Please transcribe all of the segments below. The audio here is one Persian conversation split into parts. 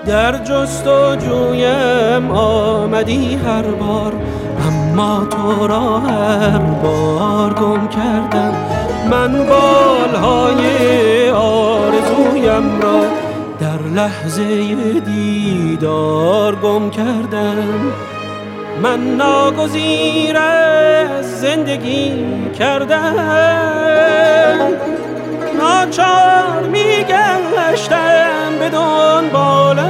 در جستجویم آمدی هر بار، اما تو را هر بار گم کردم. من بالهای آرزویم را در لحظه دیدار گم کردم. من ناگزیر از زندگی کردم، ناچار میگشتم به دنبالت،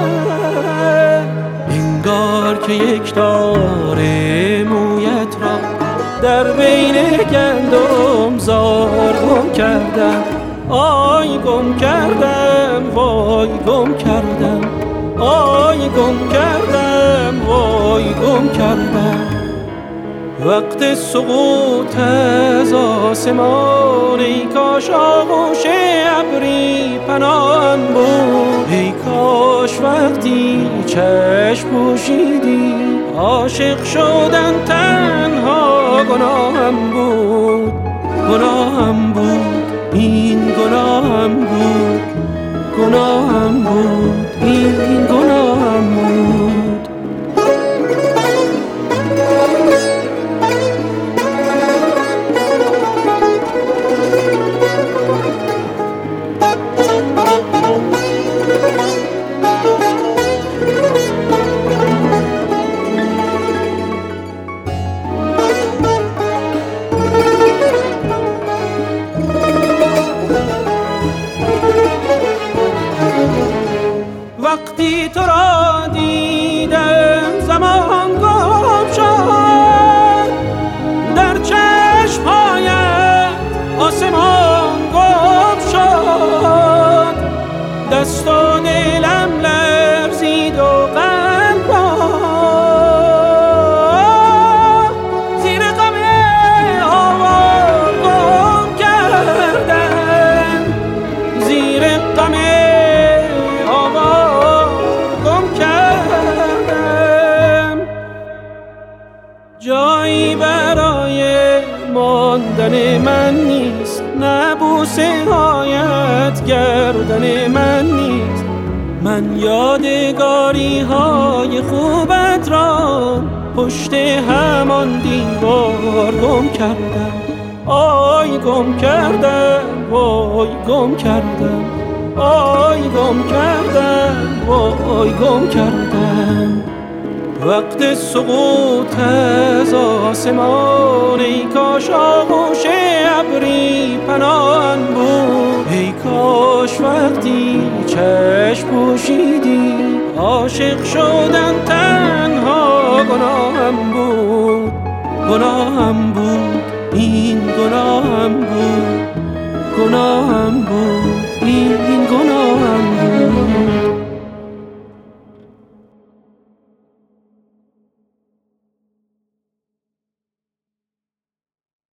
انگار که یک تاره مویت را در بین گندم زار گم کردم. آی گم کردم، وای گم کردم، آی گم کردم، وای گم کردم. وقت سقوط از آسمان، ای کاش آغوش ابری پناهم بود، ای کاش وقتی چشم پوشیدی عاشق شدن تنها گناهم بود. گناهم بود، این گناهم بود، گناهم بود، این گناهم بود. وقتی تو را دیدم زمان گم شد، در چشم‌هایت آسمان گم شد، دست و دلم لرزید و قلب را زیر غم آوار گم کردم، زیر غم جایی برای ماندن من نیست، نه بوسه هایت گردن من نیست. من یادگاری های خوبت را پشت همان دیوار گم کردم. آی گم کردم، وای گم کردم، آی گم کردم، وای گم کردم. وقت سقوط از آسمان، ای کاش آغوش ابری پناهم بود، ای کاش وقتی چشم پوشیدی عاشق شدن تنها گناهم بود. گناهم بود، این گناهم بود.